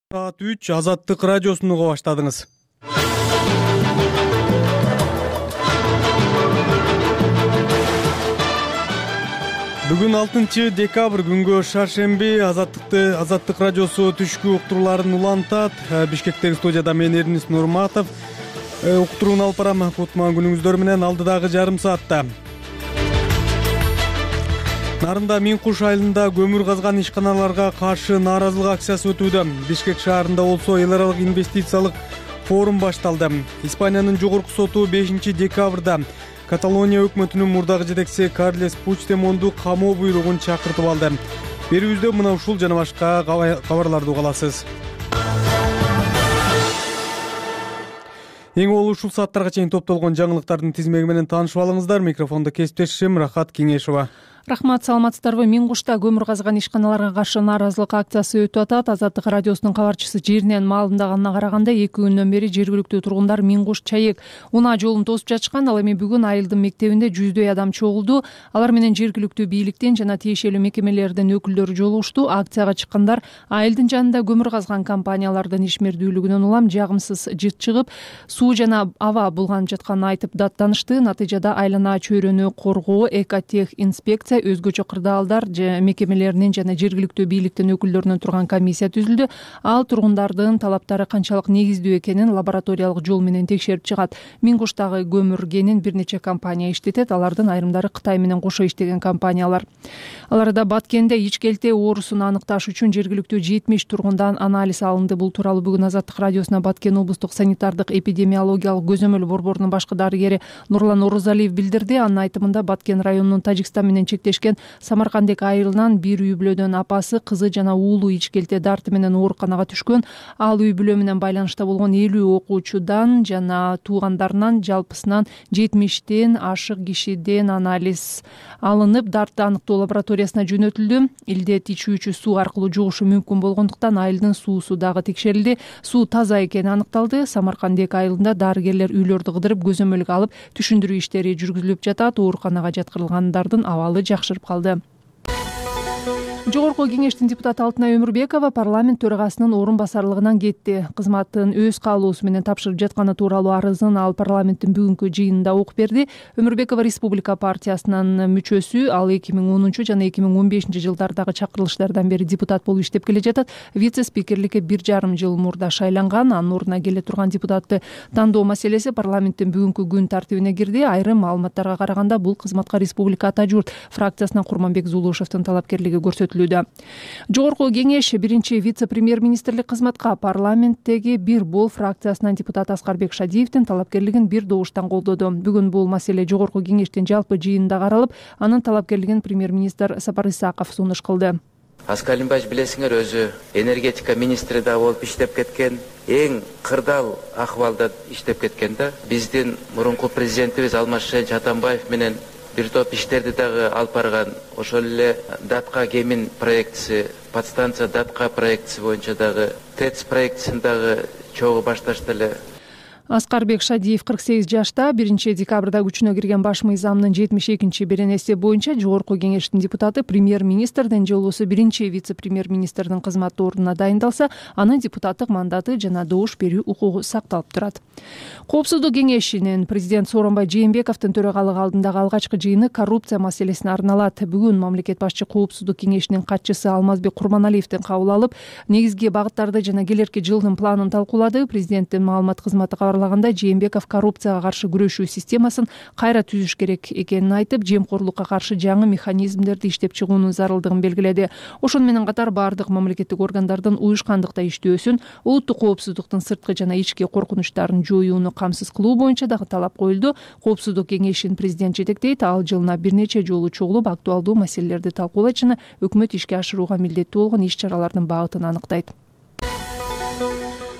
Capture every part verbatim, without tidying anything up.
Саат үч Азаттык радиосун уга баштадыңыз. Бүгүн алтынчы декабрь күнгө шаршемби. Азаттыкты Азаттык радиосу түшкү уктурууларын улантат. Бишкектеги студияда мен Эрнис Нурматов. Уктурууну алып барам. Кутман күнүңүздөр менен алдыдагы жарым саатта. Нарында Миң Куш айылында көмүр казган ишканаларга каршы нааразылык акциясы өтүүдө. Бишкек шаарында болсо эл аралык инвестициялык форум башталды. Испаниянын жогорку соту бешинчи декабрда Каталония өкмөтүнүн мурдагы жетекчиси Карлес Пучдемонду камоо буйругун чакыртып алды. Берүүбүздө мына ушул жана башка кабарларды уга аласыз. Эң болуу ушул сааттарга чейин топтолгон жаңылыктардын тизмеги менен таанышып алыңыздар. Микрофондо кесиптешим Рахат Кеңешова. Рахмат, саламатсыздарбы? Миң Кушта көмүр казган ишканаларга каршы нааразылык акциясы өтүп атат. Азаттык радиосунун кабарчысы жеринен маалымдаганына караганда эки күндөн бери жергиликтүү тургундар Миң Куш чаек унаа жолун тосуп жатышкан. Ал эми бүгүн айылдын мектебинде жүздөй адам чогулду. Алар менен жергиликтүү бийликтен жана тиешелүү мекемелердин өкүлдөрү жолугушту. Акцияга чыккандар айылдын жанында көмүр казган компаниялардын ишмердүүлүгүнөн улам жагымсыз жыт чыгып, суу жана аба булганып жатканын айтып даттанышты. Натыйжада айлана чөйрөнү коргоо, Экотех инспекция, өзгөчө кырдаалдар мекемелеринин жана жергиликтүү бийликтин өкүлдөрүнөн турган комиссия түзүлдү. Ал тургундардын талаптары канчалык негиздүү экенин лабораториялык жол менен текшерип чыгат. Миң Куштагы көмүр кенин бир нече компания иштетет. Алардын айрымдары Кытай менен кошо иштеген компаниялар. Ал арада Баткенде ичкелте оорусун аныкташ үчүн жергиликтүү жетимиш тургундан анализ алынды. Бул тууралуу бүгүн Азаттык радиосуна Баткен облустук санитардык эпидемиологиялык көзөмөл борборунун башкы дарыгери Нурлан Орозалиев билдирди. Анын айтымында Баткен районунун Тажикстан менен чектешкен Самаркандек айылынан бир үй бүлөдөн апасы, кызы жана уулу ичкелте дарты менен ооруканага түшкөн. Ал үй бүлө менен байланышта болгон элүү окуучудан жана туугандарынан жалпысынан жетимиштен ашык кишиден анализ алынып, дартты аныктоо лабораториясына жөнөтүлдү. Илдет ичүүчү суу аркылуу жугушу мүмкүн болгондуктан айылдын суусу дагы текшерилди. Суу таза экени аныкталды. Самаркандек айылында дарыгерлер үйлөрдү кыдырып көзөмөлгө алып, түшүндүрүү иштери жүргүзүлүп жатат. Ооруканага жаткырылгандардын абалы жакшырып калды. Жогорку кеңештин депутаты Алтынай Өмүрбекова парламент төрагасынын орун басарлыгынан кетти. Кызматын өз каалоосу менен тапшырып жатканы тууралуу арызын ал парламенттин бүгүнкү жыйынында окуп берди. Өмүрбекова Республика партиясынын мүчөсү. Ал эки миң онунчу жана эки миң он бешинчи жылдардагы чакырылыштардан бери депутат болуп иштеп келе жатат. Вице-спикерликке бир жарым жыл мурда шайланган. Анын ордуна келе турган депутатты тандоо маселеси парламенттин бүгүнкү күн тартибине кирди. Айрым маалыматтарга караганда бул кызматка Республика Ата журт фракциясынан Курманбек Зулушевдин талапкерлиги көрсөтүлөт. Жогорку кеңеш биринчи вице-премьер-министрлик кызматка парламенттеги бир бол фракциясынан депутат Аскарбек Шадиевдин талапкерлигин бир добуштан колдоду. Бүгүн бул маселе жогорку кеңештин жалпы жыйынында каралып, анын талапкерлигин премьер-министр Сапар Исаков сунуш кылды. Аскар Алимбаевич, билесиңер, өзү энергетика министри да болуп иштеп кеткен, эң кырдаал акыбалда иштеп кеткен да. Биздин мурунку президентибиз Алмазбек Атамбаев менен бир топ иштерди дагы алып барган. Ошол эле Датка Кемин проектиси, подстанция Датка проектиси боюнча дагы, ТЭЦ проектисин дагы чогуу башташты эле. Аскарбек Шадиев кырк сегиз жашта. биринчи декабрда күчүнө кирген баш мыйзамдын жетимиш экинчи беренеси боюнча жогорку кеңештин депутаты премьер-министрдин жолуусу биринчи вице-премьер-министрдин кызматтуу ордуна дайындалса, анын депутаттык мандаты жана добуш берүү укугу сакталып турат. Коопсуздук кеңешинин президент Сооронбай Жээнбековдун төрагалыгы алдындагы алгачкы жыйыны коррупция маселесине арналат. Бүгүн мамлекет башчы Коопсуздук кеңешинин катчысы Алмазбек Курманалиевдин кабыл алып, негизги багыттарды жана келерки жылдын планын талкуулады. Президенттин маалымат кызматы кабарлагандай, Жээнбеков коррупцияга каршы күрөшүү системасын кайра түзүш керек экенин айтып, жемкорлукка каршы жаңы механизмдерди иштеп чыгуунун зарылдыгын белгиледи. Ошону менен катар бардык мамлекеттик органдардын уюшкандыкта иштөөсүн, улуттук коопсуздуктун сырткы жана ички коркунучтарын жоюуну камсыз кылуу боюнча дагы талап коюлду. Коопсуздук кеңешин президент жетектейт. Ал жылына бир нече жолу чогулуп, актуалдуу маселелерди талкуулайт жана өкмөт ишке ашырууга милдеттүү болгон иш-чаралардын багытын аныктайт.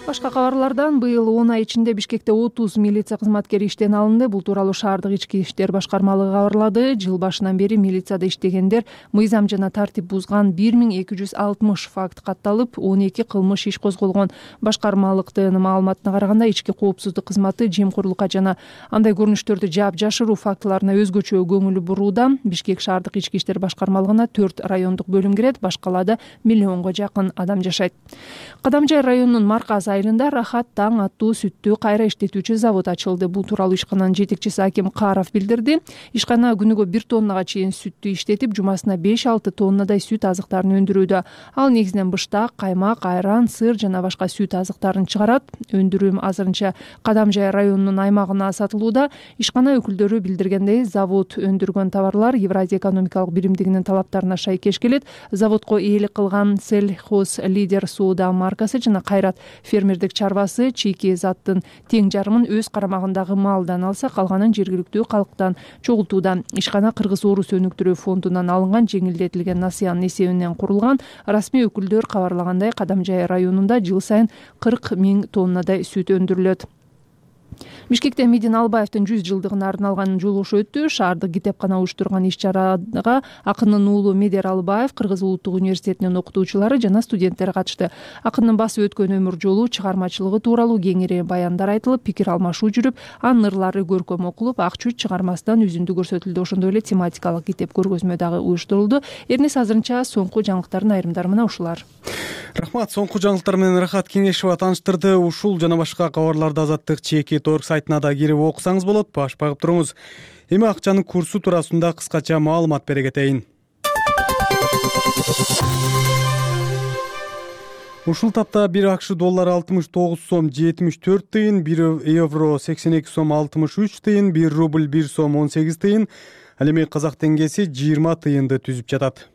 Башка кабарлардан быйыл он ай ичинде Бишкекте отуз милиция кызматкери иштен алынды. Бул тууралуу шаардык ички иштер башкармалыгы кабарлады. Жыл башынан бери милицияда иштегендер мыйзам жана тартип бузган бир миң эки жүз алтымыш факт катталып, он эки кылмыш иш козголгон. Башкармалыктын маалыматына караганда, ички коопсуздук кызматы жемкорлукка жана андай көрүнүштөрдү жаап жашыруу фактыларына өзгөчө көңүл бурууда. Бишкек шаардык ички иштер башкармалыгына төрт райондук бөлүм кирет, башкалада миллионго жакын адам жашайт. Кадамжай районунун Марказ айылында Рахат таң аттуу сүттү кайра иштетүүчү завод ачылды. Бул тууралуу ишкананын жетекчиси Аким Каров билдирди. Ишкана күнүгө бир тоннага чейин сүттү иштетип, жумасына беш алты тоннадай сүт азыктарын өндүрүүдө. Ал негизинен быштак, каймак, айран, сыр жана башка сүт азыктарын чыгарат. Өндүрүүм азырынча Кадамжай районунун аймагына сатылууда. Ишкана өкүлдөрү билдиргендей, завод өндүргөн товарлар Евразия экономикалык биримдигинин талаптарына шайкеш келет. Заводко ээлик кылган Сельхоз Лидер соода маркасы жана Кайрат фермердик чарбасы чийки заттын тең жарымын өз карамагындагы малдан алса, калганын жергиликтүү калктан чогултууда. Ишкана Кыргыз Орус өнүктүрүү фондунан алынган жеңилдетилген насыянын эсебинен курулган. Расмий өкүлдөр кабарлагандай, Кадамжай районунда жыл сайын кырк миң тоннадай сүт өндүрүлөт. Бишкекте Медин Албаевдин жүз жылдыгына арналган жолугушу өттү. Шаардык китепкана уюштурган иш-чарага акындын уулу Медер Албаев, Кыргыз улуттук университетинин окутуучулары жана студенттер катышты. Акындын басып өткөн өмүр жолу, чыгармачылыгы тууралуу кеңири баяндар айтылып, пикир алмашуу жүрүп, анын ырлары көркөм окулуп, ак чүч чыгармасынан үзүндү көрсөтүлдү. Ошондой эле тематикалык китеп көргөзмө дагы уюштурулду. Эрнис азырынча соңку жаңылыктардын айрымдары мына ушулар. Рахмат, соңку жаңылыктар менен Рахат Кеңешова тааныштырды. Ушул жана башка кабарларды Азаттык чеки торг сайтына да кирип окусаңыз болот. Баш багып туруңуз. Эми акчанын курсу туурасында кыскача маалымат бере кетейин. Ушул тапта бир акш доллары алтымыш тогуз сом жетимиш төрт тыйын, бир евро сексен эки сом алтымыш үч тыйын, бир рубль бир сом он сегиз тыйын, ал эми казак теңгеси жыйырма тыйынды түзүп жатат.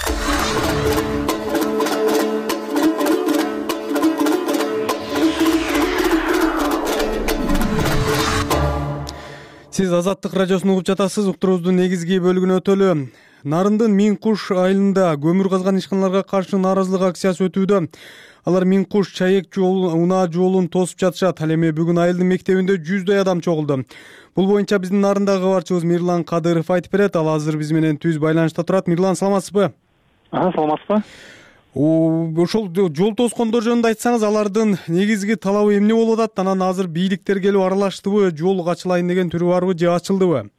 Сиз Азаттык радиосун угуп жатасыз. Уктуруубуздун негизги бөлүгүнө өтөлү. Нарындын Миң Куш айылында көмүр казган ишканаларга каршы нааразылык акциясы өтүүдө. Алар Миң Куш чайек жол, унаа жолун тосуп жатышат. Ал эми бүгүн айылдын мектебинде жүздөй адам чогулду. Бул боюнча биздин нарындагы кабарчыбыз Мирлан Кадыров айтып берет. Ал азыр биз менен түз байланышта турат. Мирлан, саламатсызбы? Ага, саламатсызбы? Ошол жол тоскондор жөнүндө айтсаңыз, алардын негизги талабы эмне болуп атат? Анан азыр бийликтер келип аралаштыбы, жол ачылайын деген түрү барбы же ачылдыбы?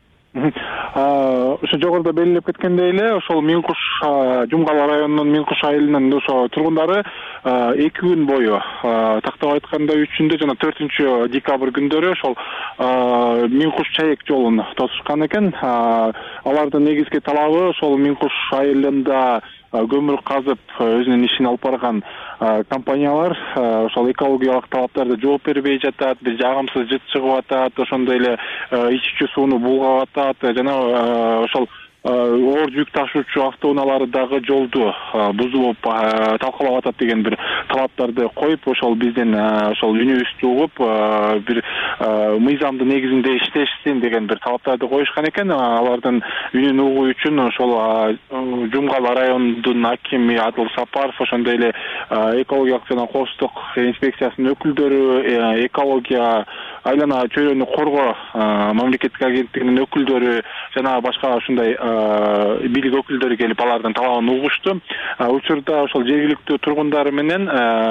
Ошо жогоруда белгилеп кеткендей эле, ошол Миң Куш Жумгал районунун Миң Куш айылынын ошо тургундары эки күн бою, тактап айтканда үчүндө жана төртүнчү декабрь күндөрү ошол Миң Куш чайек жолун тосушкан экен. Алардын негизги талабы ошол Миң Куш айылында көмүр казып өзүнүн ишин алып барган компаниялар ошол экологиялык талаптарды жооп бербей жатат, бир жагымсыз жыт чыгып атат, ошондой эле ичүүчү сууну булгап атат жана ошол оор жүк ташуучу автоунаалары дагы жолду бузуп талкалап атат деген бир талаптарды коюп, ошол бизден ошол үнүбүздү угуп бир мыйзамдын негизинде иштешсин деген бир талаптарды коюшкан экен. Алардын үнүн угуу үчүн ошол Жумгал районунун акими Адыл Сапаров, ошондой эле экологиялык жана коопсуздук инспекциясынын өкүлдөрү, экология айлана чөйрөнү коргоо мамлекеттик агенттигинин өкүлдөрү жана башка ушундай бийлик өкүлдөрү келип алардын талабын угушту. Учурда ошол жергиликтүү тургундары менен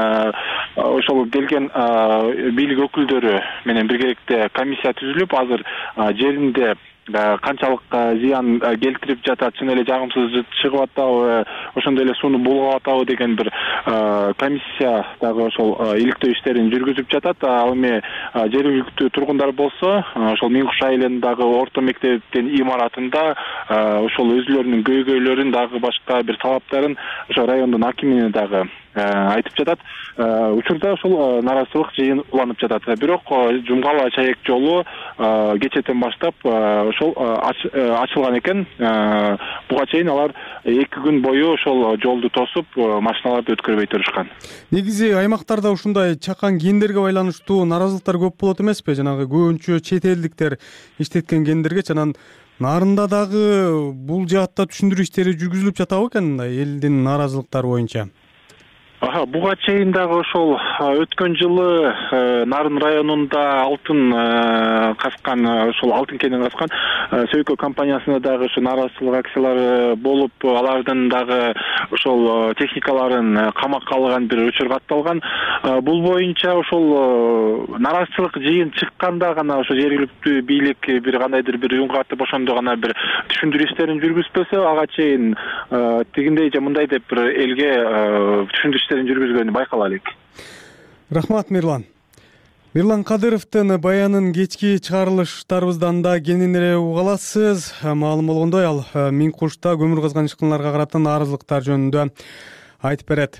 ошол келген бийлик өкүлдөрү менен биргеликте комиссия түзүлүп, азыр жеринде канчалык зыян келтирип жатат, чын эле жагымсыз жыт чыгып атабы, ошондой эле сууну булгап атабы деген бир комиссия дагы ошол иликтөө иштерин жүргүзүп жатат. Ал эми жергиликтүү тургундар болсо ошол Миң Куш айылындагы орто мектептин имаратында ошол өзүлөрүнүн көйгөйлөрүн дагы башка бир талаптарын ошо райондун акимине дагы айтып жатат. Учурда ошол нааразычылык жыйын уланып жатат. Бирок Жумгал чайек жолу кечэтен баштап ошол ачылган экен. Буга чейин алар эки күн бою ошол жолду тосуп, машиналарды өткөрбөй турушкан. Негизи аймактарда ушундай чакан кендерге байланыштуу нааразылыктар көп болот эмеспи? Жанагы көбүнчө чет элдиктер иштеткен кендерге, анан нарында дагы бул жаатта түшүндүрүү иштери жүргүзүлүп жатабы экен, элдин нааразылыктары боюнча? буга чейин дагы ошол өткөн жылы Нарын районунда алтын казган, ошол алтын кенин казган Сөйкө компаниясына дагы ошо нааразычылык акциялары болуп, алардын дагы ошол техникаларын камакка алган бир учур катталган. Бул боюнча ошол нааразычылык жыйын чыкканда гана ошо жергиликтүү бийлик бир кандайдыр бир үн катып ошондо гана бир түшүндүрүү иштерин жүргүзбөсө, ага чейин тигиндей же мындай деп бир элге түшүндүрүү жүргүзгөнү байкала элек. Рахмат, Мирлан. Мирлан Кадыровдун баянын кечки чыгарылыштарыбыздан да кенен эле уга аласыз. Маалым болгондой, ал Миңкушта көмүр казган ишканаларга карата нааразылыктар жөнүндө айтып берет.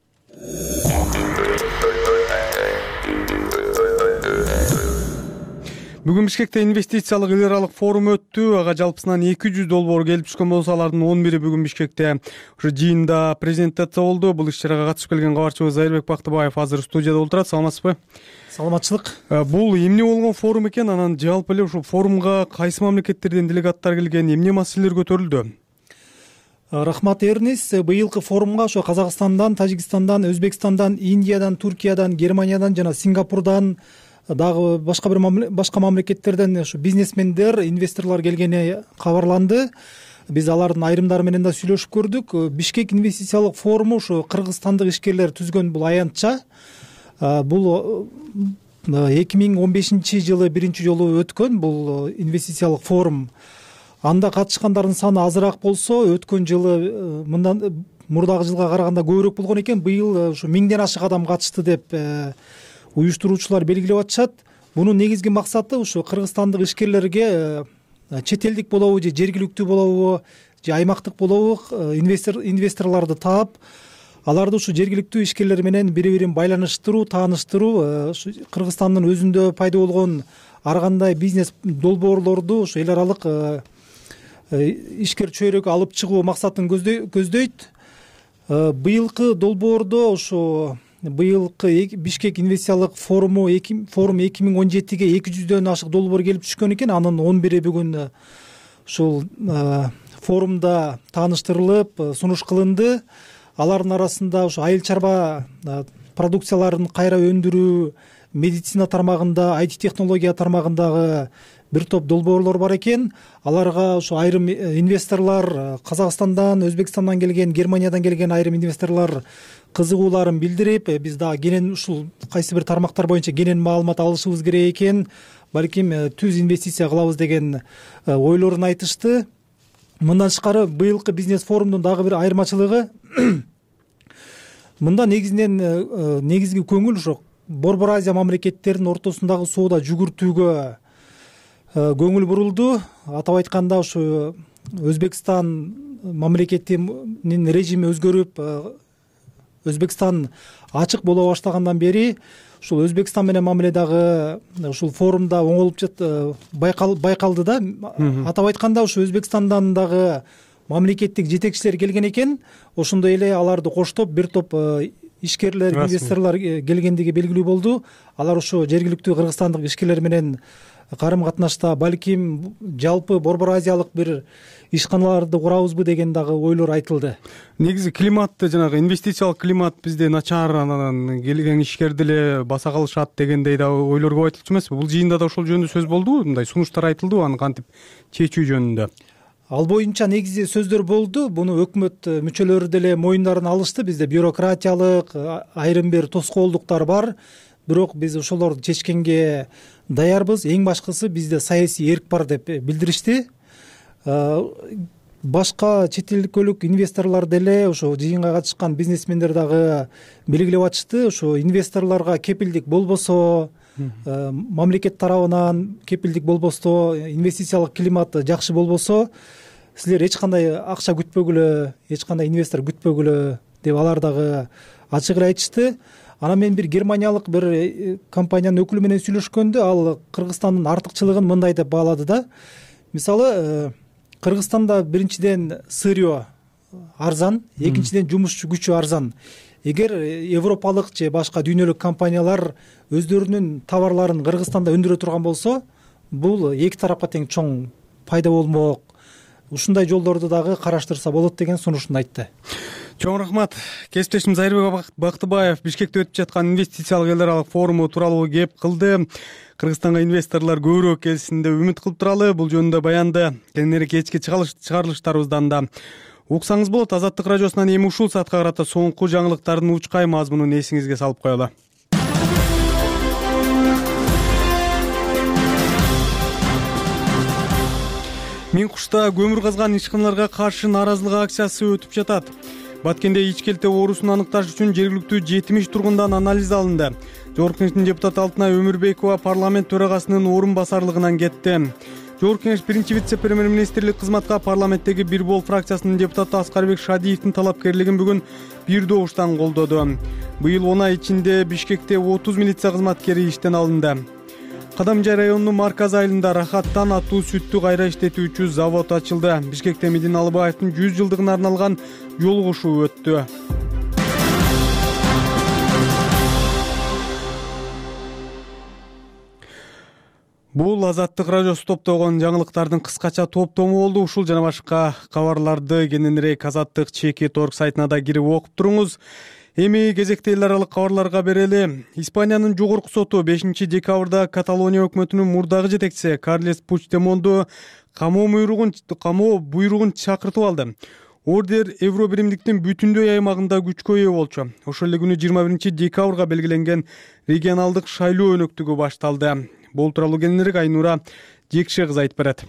Бүгүн Бишкекте инвестициялык эл аралык форум өттү. Ага жалпысынан эки жүз долбоор келип түшкөн болсо, алардын он бири бүгүн Бишкекте ушу жыйында презентация болду. Бул иш-чарага катышып келген кабарчыбыз Айырбек Бактыбаев азыр студияда отурат. Саламатсызбы? Саламатчылык. Бул эмне болгон форум экен? Анан жалпы эле ушул форумга кайсы мамлекеттерден делегаттар келген, эмне маселелер көтөрүлдү? Рахмат, Эрнис. Быйылкы форумга ошо Казакстандан, Тажикстандан, Өзбекстандан, Индиядан, Туркиядан, Германиядан жана Сингапурдан, дагы башка бир башка мамлекеттерден ушу бизнесмендер, инвесторлор келгени кабарланды. Биз алардын айрымдары менен да сүйлөшүп көрдүк. Бишкек инвестициялык форуму ушу кыргызстандык ишкерлер түзгөн бул аянтча. Бул эки миң он бешинчи жылы биринчи жолу өткөн бул инвестициялык форум. Анда катышкандардын саны азыраак болсо, өткөн жылы мындан мурдагы жылга караганда көбүрөөк болгон экен. Быйыл ушу миңден ашык адам катышты деп уюштуруучулар белгилеп атышат. Бунун негизги максаты ушу кыргызстандык ишкерлерге чет элдик болобу же жергиликтүү болобу же аймактык болобу инвестор инвесторлорду таап, аларды ушу жергиликтүү ишкерлер менен бири бирин байланыштыруу, тааныштыруу, Кыргызстандын өзүндө пайда болгон ар кандай бизнес долбоорлорду ушу эл аралык ишкер чөйрөгкө алып чыгуу максатын көздөйт. Быйылкы долбоордо ушу быйылкы Бишкек инвестициялык форуму форум эки миң он жетиге эки жүздөн ашык долбоор келип түшкөн экен. Анын он бири бүгүн ушул форумда тааныштырылып, сунуш кылынды. Алардын арасында ушу айыл чарба продукцияларын кайра өндүрүү, медицина тармагында, ай ти технология тармагындагы бир топ долбоорлор бар экен. Аларга ушу айрым инвесторлор Казакстандан, Өзбекстандан келген, Германиядан келген айрым инвесторлор кызыгууларын билдирип, биз дагы кенен ушул кайсы бир тармактар боюнча кенен маалымат алышыбыз керек экен, балким түз инвестиция кылабыз деген ойлорун айтышты. Мындан тышкары быйылкы бизнес форумдун дагы бир айырмачылыгы мында негизинен негизги көңүл ошо Борбор Азия мамлекеттеринин ортосундагы соода жүгүртүүгө көңүл бурулду. Атап айтканда ушу Өзбекстан мамлекетинин режими өзгөрүп, Өзбекстан ачык боло баштагандан бери ушул Өзбекстан менен мамиледагы ушул форумда оңолуп жат байкалды да. Атап айтканда ушу Өзбекстандан дагы мамлекеттик жетекчилер келген экен. Ошондой эле аларды коштоп бир топ ишкерлер, инвесторлор келгендиги белгилүү болду. Алар ушу жергиликтүү кыргызстандык ишкерлер менен карым катнашта балким жалпы Борбор Азиялык бир ишканаларды курабызбы деген дагы ойлор айтылды. Негизи климатты, жанагы инвестициялык климат бизде начар, анан келген ишкерди эле баса калышат дегендей да ойлор көп айтылчу эмеспи? Бул жыйында да ошол жөнүндө сөз болдубу? Мындай сунуштар айтылдыбы аны кантип чечүү жөнүндө? Ал боюнча негизи сөздөр болду. Буну өкмөт мүчөлөрү деле моюндарына алышты. Бизде бюрократиялык айрым бир тоскоолдуктар бар. Бирок биз ошолорду чечкенге даярбыз. Эң башкысы бизде саясий эрк бар деп билдиришти. Башка чет элдик инвесторлор деле ошо жыйынга катышкан бизнесмендер дагы белгилеп атышты. Ошо инвесторлорго кепилдик болбосо, мамлекет тарабынан кепилдик болбосо, инвестициялык климат жакшы болбосо, силер эч кандай акча күтпөгүлө, эч кандай инвестор күтпөгүлө деп алар дагы ачык эле айтышты. Анан мен бир германиялык бир компаниянын өкүлү менен сүйлөшкөндө ал Кыргызстандын артыкчылыгын мындай деп баалады да. Мисалы, Кыргызстанда биринчиден сырьё арзан, экинчиден жумушчу күчү арзан. Эгер европалык же башка дүйнөлүк компаниялар өздөрүнүн товарларын Кыргызстанда өндүрө турган болсо, бул эки тарапка тең чоң пайда болмок. Ушундай жолдорду дагы караштырса болот деген сунушун айтты. Чоң рахмат. Кесиптешим Зайырбек Бактыбаев Бишкекте өтүп жаткан инвестициялык эл аралык форуму тууралуу кеп кылды. Кыргызстанга инвесторлор көбүрөөк келишин деп үмүт кылып туралы. Бул жөнүндө баянды кийинирээк кечки чыгарылыштарыбыздан да уксаңыз болот. Азаттык радиосунан эми ушул саатка карата соңку жаңылыктардын учкай мазмунун эсиңизге салып коелу. Миңкушта көмүр казган ишканаларга каршы нааразылык акциясы өтүп жатат. Баткенде ичкелте оорусун аныкташ үчүн жергиликтүү жетимиш тургундан анализ алынды. Жогорку кеңештин депутаты Алтынай Өмүрбекова парламент төрагасынын орун басарлыгынан кетти. Жогорку кеңеш биринчи вице-премьер-министрлик кызматка парламенттеги Бир Бол фракциясынын депутаты Аскарбек Шадиевдин талапкерлигин бүгүн бир добуштан колдоду. Быйыл он ай ичинде Бишкекте отуз милиция кызматкери иштен алынды. Кадамжай районунун марказ айылында Рахаттан аттуу сүттү кайра иштетүүчү завод ачылды. Бишкекте Медин Алыбаевдин жүз жылдыгына арналган жолугушуу өттү. Бул Азаттык радиосу топтогон жаңылыктардын кыскача топтому болду. Ушул жана башка кабарларды кененирээк Азаттык чекит точка орг сайтына да кирип окуп туруңуз. Эми кезекте эл аралык кабарларга берели. Испаниянын жогорку соту бешинчи декабрда Каталония өкмөтүнүн мурдагы жетекчиси Карлес Пучдемонду камоо буйругун камоо буйругун чакыртып алды. Ордер Евробиримдиктин бүтүндөй аймагында күчкө ээ болчу. Ошол эле күнү жыйырма биринчи декабрга белгиленген регионалдык шайлоо өнөктүгү башталды. Бул тууралуу кененирээк Айнура Жекше кызы айтып берет.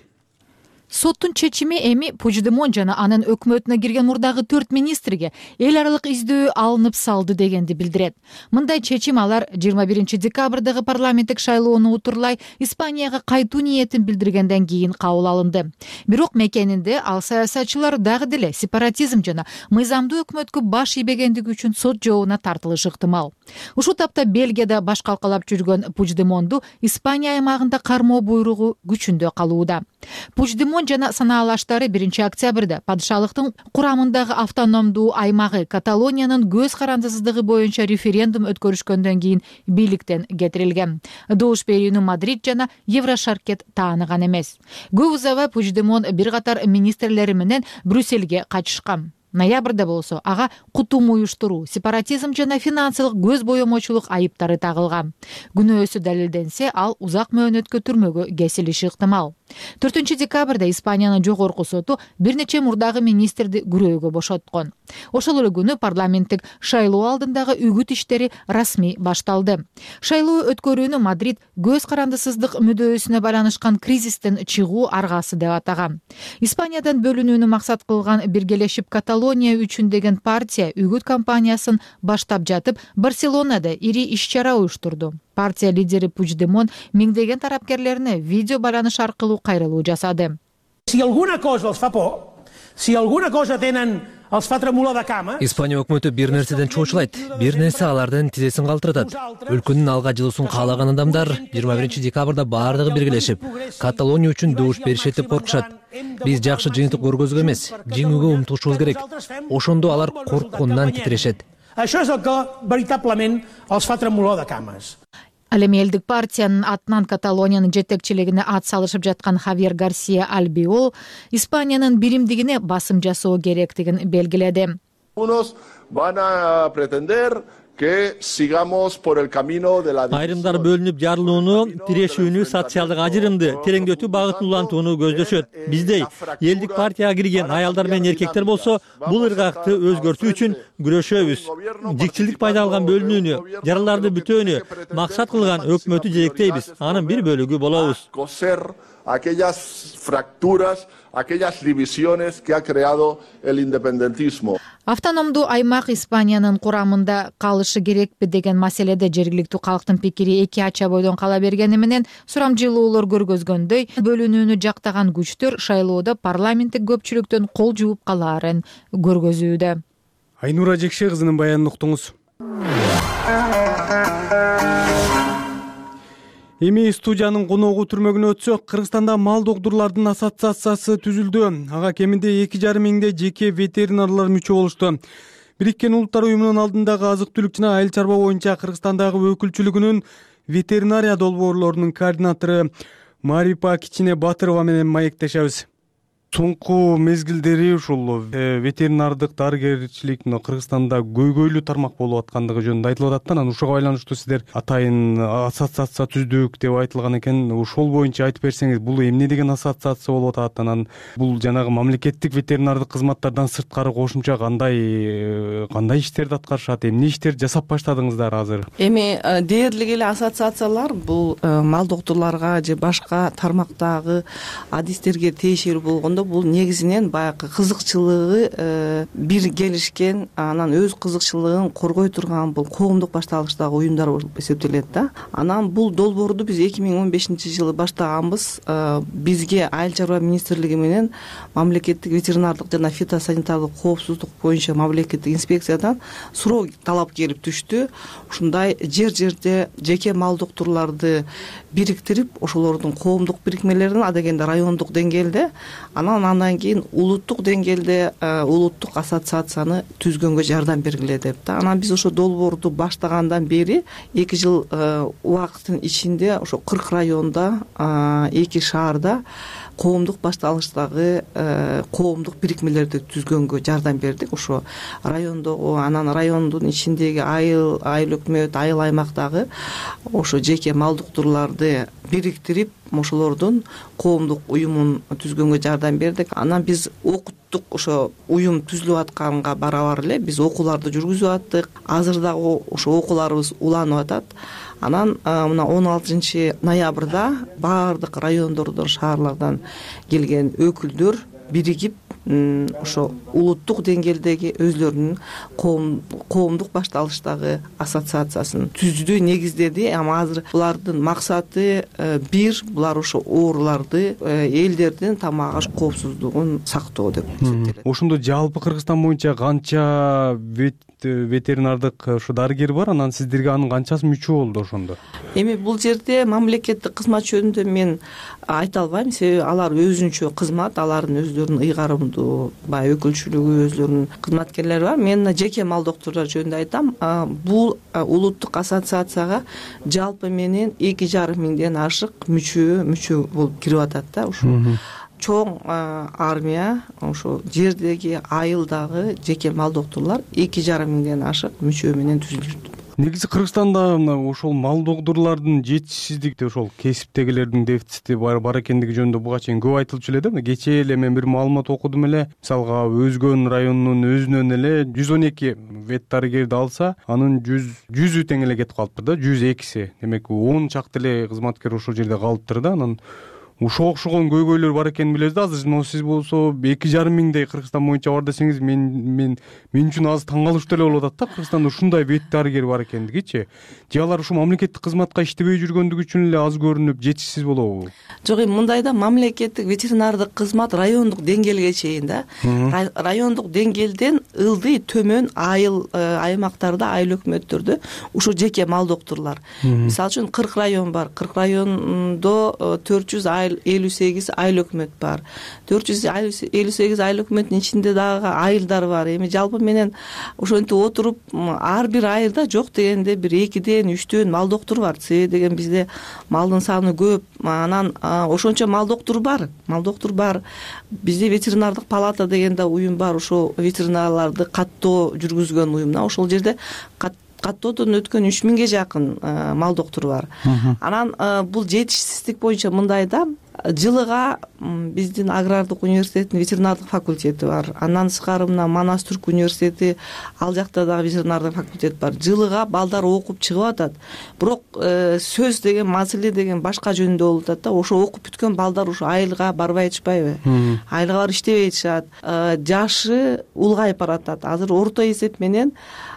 Соттун чечими эми Пучдемон жана анын өкмөтүнө кирген мурдагы төрт министрге эл аралык издөө алынып салды дегенди билдирет. Мындай чечим алар жыйырма биринчи декабрдагы парламенттик шайлоону утурлай Испанияга кайтуу ниетин билдиргенден кийин кабыл алынды. Бирок мекенинде ал саясатчылар дагы деле сепаратизм жана мыйзамдуу өкмөткө баш ийбегендиги үчүн сот жообуна тартылышы ыктымал. Ушул тапта Бельгияда баш калкалап жүргөн Пучдемонду Испания аймагында кармоо буйругу күчүндө калууда. Пучдемон жана санаалаштары биринчи октябрда падышалыктын курамындагы автономдуу аймагы Каталониянын көз карандысыздыгы боюнча референдум өткөрүшкөндөн кийин бийликтен кетирилген. Добуш берүүнү Мадрид жана Еврошаркет тааныган эмес. Көп узабай Пучдемон бир катар министрлери менен Брюссельге качышкан. Ноябрда болсо ага кутум уюштуруу, сепаратизм жана финансылык көз боемочулук айыптары тагылган. Күнөөсү далилденсе, ал узак мөөнөткө түрмөгө кесилиши ыктымал. төртүнчү декабрда Испаниянын жогорку соту бир нече мурдагы министрди күрөөгө бошоткон. Ошол эле күнү парламенттик шайлоо алдындагы үгүт иштери расмий башталды. Шайлоо өткөрүүнү Мадрид көз карандысыздык мүдөөсүнө байланышкан кризистен чыгуу аргасы деп атаган. Испаниядан бөлүнүүнү максат кылган Биргелешип Каталония үчүн деген партия үгүт кампаниясын баштап жатып, Барселонада ири иш-чара уюштурду. Партия лидери Пучдемон миңдеген тарапкерлерине видео байланыш аркылуу кайрылуу жасады. Si alguna cosa els fa por, si alguna cosa tenen els fa tremolar de cama. Испания өкмөтү бир нерседен чоочулайт. Бир нерсе алардын тизесин калтыратат. Өлкөнүн алга жылуусун каалаган адамдар жыйырма биринчи декабрда баардыгы биргелешип, Каталония үчүн добуш беришет деп коркушат. Биз жакшы жыйынтык көргөзгө эмес, жеңүүгө умтулушубуз керек. Ошондо алар коркконунан титирешет. Això és el que veritablement els fa tremolar de cames. Ал эми элдик партиянын атынан Каталониянын жетекчилигине ат салышып жаткан Хавьер Гарсия Альбиол Испаниянын биримдигине басым жасоо керектигин белгиледи. Unos van a pretender que sigamos por el camino de la Айрымдар бөлүнүп жарылууну, тирешүүнү, социалдык ажырымды, тереңдетүү багытын улантууну көздөшөт. Биздей элдик партияга кирген аялдар менен эркектер болсо, бул ыргакты өзгөртүү үчүн күрөшөбүз. Жикчилдик пайда алган бөлүнүүнү, жараларды бүтөөнү максат кылган өкмөтү жетектейбиз. Анын бир бөлүгү болобуз. Aquellas fracturas, aquellas divisiones que ha creado el independentismo. Автономдуу аймак Испаниянын курамында калышы керекпи деген маселеде жергиликтүү калктын пикири эки ача бойдон кала бергени менен сурамжылуулар көргөзгөндөй, бөлүнүүнү жактаган күчтөр шайлоодо парламенттик көпчүлүктөн кол жууп калаарын көргөзүүдө. Айнура Жекше кызынын баянын уктуңуз. Эми студиянын коногу түрмөгүнө өтсөк, Кыргызстанда мал докторлордун ассоциациясы түзүлдү. Ага кеминде эки жарым миңдей жеке ветеринарлар мүчө болушту. Бириккен Улуттар уюмунун алдындагы азык-түлүк жана айыл чарба боюнча Кыргызстандагы өкүлчүлүгүнүн ветеринария долбоорлорунун координатору Марипа Кичине Батырова менен маектешебиз. Соңку мезгилдери ушул ветеринардык дарыгерчилик Кыргызстанда көйгөйлүү тармак болуп аткандыгы жөнүндө айтылып атат. Анан ушуга байланыштуу сиздер атайын ассоциация түздүк деп айтылган экен. Ошол боюнча айтып берсеңиз, бул эмне деген ассоциация болуп атат? Анан бул жанагы мамлекеттик ветеринардык кызматтардан сырткары кошумча кандай кандай иштерди аткарышат? Эмне иштер жасап баштадыңыздар азыр? Эми дээрлик эле ассоциациялар бул мал доктурларга же башка тармактагы адистерге тиешелүү болгондо бул негизинен баягы кызыкчылыгы бир келишкен, анан өз кызыкчылыгын коргой турган бул коомдук башталыштагы уюмдар болуп эсептелет да. Анан бул долбоорду биз эки миң он бешинчи жылы баштаганбыз. Бизге Айыл чарба министрлиги менен мамлекеттик ветеринардык жана фитосанитардык коопсуздук боюнча мамлекеттик инспекциядан суроо талап келип түштү. Ушундай жер жерде жеке мал доктурларды бириктирип, ошолордун коомдук бирикмелерин адегенде райондук деңгээлде, анан андан кийин улуттук деңгээлде улуттук ассоциацияны түзгөнгө жардам бергиле деп да. Анан биз ошо долбоорду баштагандан бери эки жыл убакыттын ичинде ошо кырк районда, эки шаарда коомдук башталыштагы коомдук бирикмелерди түзгөнгө жардам бердик. Ошо райондогу, анан райондун ичиндеги айыл айыл өкмөт, айыл аймактагы ошо жеке мал доктурларды бириктирип, ошолордун коомдук уюмун түзгөнгө жардам бердик. Анан биз окуттук, ошо уюм түзүлүп атканга барабар эле биз окууларды жүргүзүп аттык. Азыр дагы ошо окууларыбыз уланып атат. Анан мына он алтынчы ноябрда баардык райондордон, шаарлардан келген өкүлдөр биригип ошо улуттук деңгээлдеги өзлөрүнүн коомдук башталыштагы ассоциациясын түздү, негиздеди. Ама азыр булардын максаты бир, булар ошо ооруларды, элдердин тамак аш коопсуздугун сактоо деп эсептелет. Ошондо жалпы Кыргызстан боюнча канча ветеринардык ошо дарыгер бар? Анан сиздерге анын канчасы мүчө болду ошондо? Эми бул жерде мамлекеттик кызмат жөнүндө мен айта албайм, себеби алар өзүнчө кызмат, алардын өздөрүнүн ыйгарымдуу баягы өкүлчүлүгү, өзлөрүнүн кызматкерлери бар. Мен жеке мал доктурлар жөнүндө айтам. Бул улуттук ассоциацияга жалпы менен эки жарым миңден ашык мүчө мүчө болуп кирип атат да. Ушул чоң армия, ошо жердеги айылдагы жеке мал доктурлар эки жарым миңден ашык мүчө менен түзүлүшт. Негизи Кыргызстанда ошол мал доктурлардын жетишсиздиги, ошол кесиптегилердин дефицити бар бар экендиги жөнүндө буга чейин көп айтылып эле да. Кечээ эле мен бир маалымат окудум эле. Мисалга Өзгөн районунун өзүнөн эле жүз он эки вет дарыгерди алса, анын жүзү тең эле кетип калыптыр да, жүз экиси. Демек он чакты эле кызматкер ошол жерде калыптыр да. Анан ушуга окшогон көйгөйлөр бар экенин билебиз да. Азыр сиз болсо эки жарым миңдей Кыргызстан боюнча бар десеңиз, мен мен мен үчүн азыр таң калыштуу эле болуп атат да. Кыргызстанда ушундай вет дарыгер бар экендигичи. Же алар ушу мамлекеттик кызматка иштебей жүргөндүгү үчүн эле аз көрүнүп, жетишсиз болобу? Жок, эми мындай да, мамлекеттик ветеринардык кызмат райондук деңгээлге чейин да. Райондук деңгээлден ылдый төмөн айыл аймактарда, айыл өкмөттөрдө ушу жеке мал доктурлар. Мисалы үчүн кырк район бар. кырк райондо төрт жүз элүү сегиз айыл өкмөт бар. төрт жүз элүү сегиз айыл өкмөттүн ичинде дагы айылдар бар. Эми жалпы менен ошентип отуруп, ар бир айылда жок дегенде бир экиден үчтөн мал доктуру бар. Себеби деген бизде малдын саны көп. Анан ошончо мал доктуру бар. Мал доктур бар. Бизде ветеринардык палата деген да уюм бар. Ошо ветеринарларды каттоо жүргүзгөн уюм. Ошол жерде каттоодон өткөн үч миңге жакын мал доктуру бар. Анан бул жетишсиздик боюнча мындай да, жылыга биздин агрардык университеттин ветеринардык факультети бар. Андан тышкары мына Манас Түрк университети, ал жакта дагы ветеринардык факультет бар. Жылыга балдар окуп чыгып атат. Бирок сөз деген, маселе деген башка жөнүндө болуп атат да. Ошо окуп бүткөн балдар ошо айылга барбай атышпайбы? Айылга барып иштебей атышат. Жашы улгайып баратат. Азыр орто эсеп менен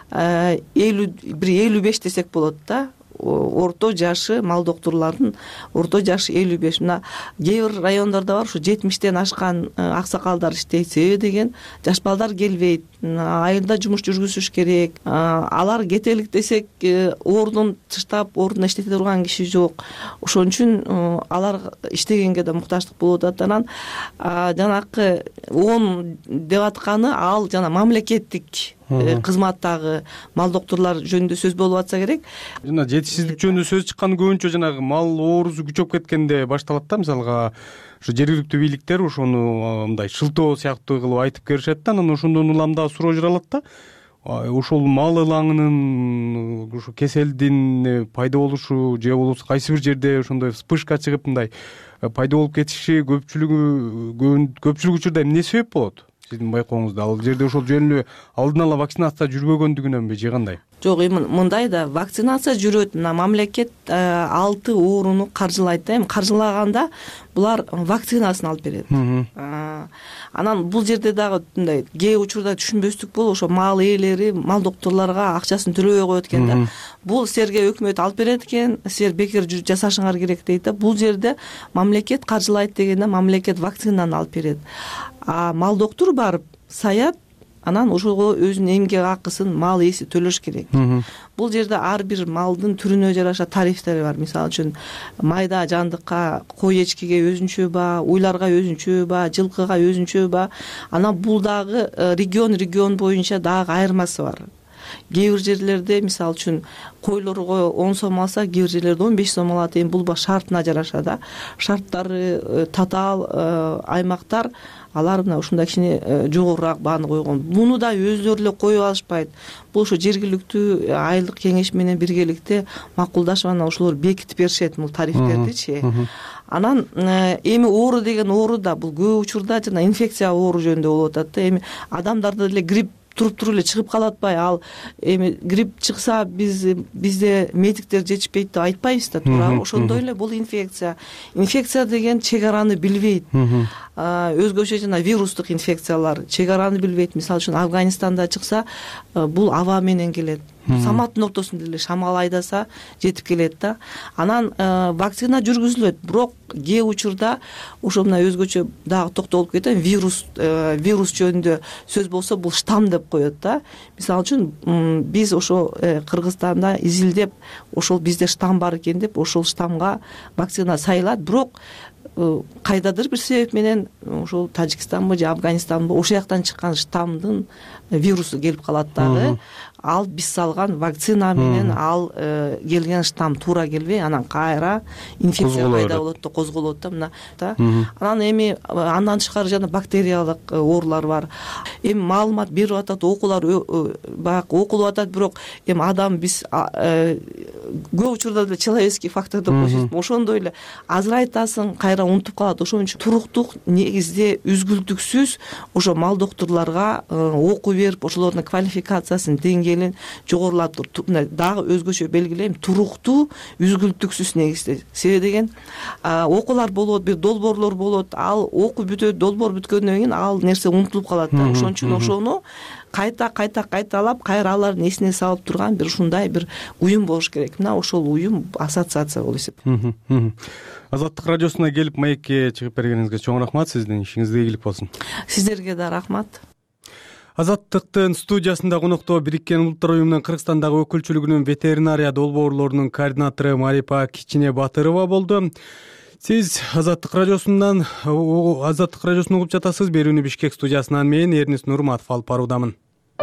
элүү бир элүү беш десек болот да. Орто жашы мал доктурлардын орто жашы элүү беш. Мына кээ бир райондордо бар, ушу жетимиштен ашкан аксакалдар иштейт. Себеби деген жаш балдар келбейт. Айылда жумуш жүргүзүш керек. Алар кетелик десек, ордун тыштап, ордуна иштете турган киши жок. Ошон үчүн алар иштегенге да муктаждык болуп атат. Анан жанакы он деп атканы ал жана мамлекеттик кызматтагы мал доктурлар жөнүндө сөз болуп атса керек. жана жетишсиздик жөнүндө сөз чыккан көбүнчө жанагы мал оорусу күчөп кеткенде башталат да. Мисалга ушу жергиликтүү бийликтер ошону мындай шылтоо сыяктуу кылып айтып беришет да, анан ошондон улам дагы суроо жаралат да. Ошол мал ылаңынын ушу кеселдин пайда болушу же болбосо кайсы бир жерде ошондой вспышка чыгып мындай пайда болуп кетиши көпчүлүгү көпчүлүк учурда эмне себеп болот? Сиздин байкооңузда ал жерде ошол жөн эле алдын ала вакцинация жүрбөгөндүгүнөнбү же кандай? Жок, эми мындай да, вакцинация жүрөт. Мына мамлекет алты ооруну каржылайт да. Эми каржылаганда булар вакцинасын алып берет. Анан бул жерде дагы мындай кээ учурда түшүнбөстүк болуп, ошо мал ээлери мал доктурларга акчасын төлөбөй коет экен да. Бул силерге өкмөт алып берет экен, силер бекер жасашыңар керек дейт да. Бул жерде мамлекет каржылайт дегенде мамлекет вакцинаны алып берет. А мал доктур барып саят, анан ошого өзүнүн эмгек акысын мал ээси төлөш керек. Бул жерде ар бир малдын түрүнө жараша тарифтери бар. Мисалы үчүн майда жандыкка, кой эчкиге өзүнчө ба, уйларга өзүнчө ба, жылкыга өзүнчө ба. Анан бул дагы регион регион боюнча дагы айырмасы бар. Кээ бир жерлерде мисалы үчүн койлорго он сом алса, кээ бир жерлерде он беш сом алат. Эми бул шартына жараша да. Шарттары татаал аймактар алар мына ушундай кичине жогорураак бааны койгон. Муну да өздөрү эле коюп алышпайт. Бул ошо жергиликтүү айылдык кеңеш менен биргеликте макулдашып анан ошолор бекитип беришет бул тарифтердичи. Анан эми оору деген оору да бул көп учурда жана инфекция оору жөнүндө болуп атат да. Эми адамдарда деле грипп туруп туруп эле чыгып калат атпайбы? Ал эми грипп чыкса биз бизде медиктер жетишпейт деп айтпайбыз да, туура. Ошондой эле бул инфекция. Инфекция деген чек араны билбейт. Өзгөчө жана вирустук инфекциялар чек араны билбейт. Мисалы үчүн Афганистанда чыкса, бул аба менен келет. Саматтын ортосунда эле шамал айдаса жетип келет да. Анан вакцина жүргүзүлөт, бирок кээ учурда ошо мына өзгөчө дагы токтолуп кетем, вирус вирус жөнүндө сөз болсо бул штамм деп коет да. Мисалы үчүн биз ошо Кыргызстанда изилдеп, ошол бизде штамм бар экен деп ошол штаммга вакцина сайылат, бирок кайдадыр бир себеп менен ошол Тажикстанбы же Афганистанбы ошол жактан чыккан штаммдын вирусу келип калат дагы. Ал биз салган вакцина менен ал келген штамм туура келбей, анан кайра инфекция пайда болот да, козголот да мына да. Анан эми андан тышкары жана бактериялык оорулар бар. Эми маалымат берип атат, окуулар баягы окулуп атат, бирок эми адам биз көп учурда деле человеческий фактор деп коебуз. Ошондой эле азырайтасың, кайра унутуп калат. Ошон үчүн туруктук негизде үзгүлтүксүз ошо мал доктурларга окуу берип, ошолордун квалификациясын деңгээлин жогорулатып, дагы өзгөчө белгилейм, туруктуу үзгүлтүксүз негизде. Себеби деген окуулар болот, бир долбоорлор болот, ал окуу бүтөт, долбоор бүткөндөн кийин ал нерсе унутулуп калат да. Ошон үчүн ошону кайта кайта кайталап, кайра алардын эсине салып турган бир ушундай бир уюм болуш керек. Мына ошол уюм ассоциация болуп эсептелет. Азаттык радиосуна келип маекке чыгып бергениңизге чоң рахмат. Сиздин ишиңизге ийгилик болсун. Сиздерге да рахмат. Азаттыктын студиясында конокто Бириккен Улуттар уюмунун Кыргызстандагы өкүлчүлүгүнүн ветеринария долбоорлорунун координатору Марипа Кичине Батырова болду. Сиз Азаттык радиосунан Азаттык радиосун угуп жатасыз. Берүүнү Бишкек студиясынан мен Эрнис Нурматов алып баруудамын.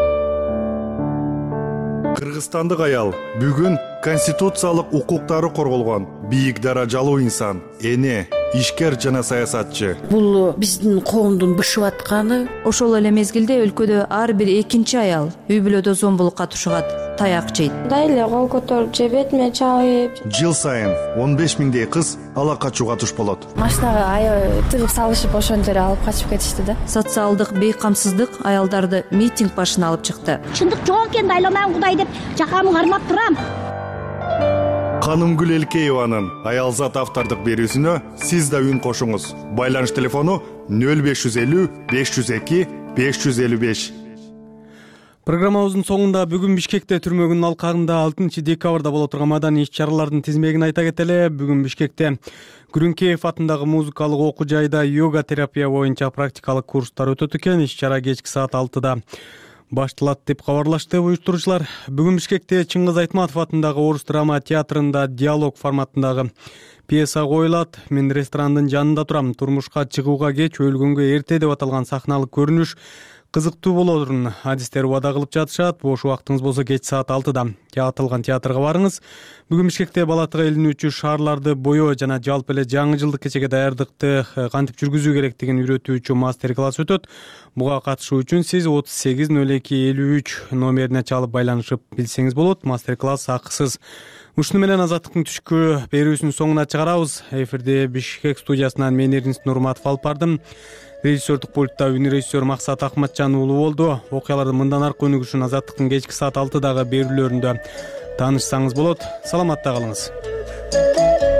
Кыргызстандык аял бүгүн конституциялык укуктары корголгон бийик даражалуу инсан, эне, ишкер жана саясатчы. Бул биздин коомдун бышып атканы. Ошол эле мезгилде өлкөдө ар бир экинчи аял үй бүлөдө зомбулукка тушугат, таяк жейт. Мындай эле кол көтөрүп же бетиме чабып. Жыл сайын он беш миңдей кыз ала качууга туш болот. Машинага аябай тыгып салышып ошончо эле алып качып кетишти да. Социалдык бейкамсыздык аялдарды митинг башына алып чыкты. Чындык жок экен, айламан Кудай деп жакамы кармап турам. Канымгүл Элкееванын Аялзат автордук берүүсүнө сиз да үн кошуңуз. Байланыш телефону нөл беш жүз элүү беш жүз эки беш жүз элүү беш. Программабыздын соңунда бүгүн Бишкекте түрмөгүнүн алкагында алтынчы декабрда боло турган маданий иш-чаралардын тизмегин айта кетели. Бүгүн Бишкекте Күрүнкеев атындагы музыкалык окуу жайда йога терапия боюнча практикалык курстар өтөт экен. Иш-чара кечки саат алтыда башталат деп кабарлашты уюштуруучулар. Бүгүн Бишкекте Чыңгыз Айтматов атындагы Орус драма театрында диалог форматындагы пьеса коюлат. Мен ресторандын жанында турам. Турмушка чыгууга кеч, өлгөнгө эрте деп аталган сахналык көрүнүш кызыктуу болоорун адистер убада кылып жатышат. Бош убактыңыз болсо кеч саат алтыда аталган театрга барыңыз. Бүгүн Бишкекте бала тыга илинүүчү шаарларды боё жана жалпы эле жаңы жылдык кечеге даярдыкты кантип жүргүзүү керектигин үйрөтүүчү мастер класс өтөт. Буга катышуу үчүн сиз отуз сегиз ноль эки элүү үч номерине чалып байланышып билсеңиз болот. Мастер класс акысыз. Ушуну менен Азаттыктын түшкү берүүсүнүн соңуна чыгарабыз. Эфирде Бишкек студиясынан мен Эрнис Нурматов алып бардым. Режиссердук пультта үнрежиссер Максат Акматжан уулу болду. Окуялардын мындан аркы өнүгүшүн Азаттыктын кечки саат алтыдагы берүүлөрүндө таанышсаңыз болот. Саламатта калыңыз.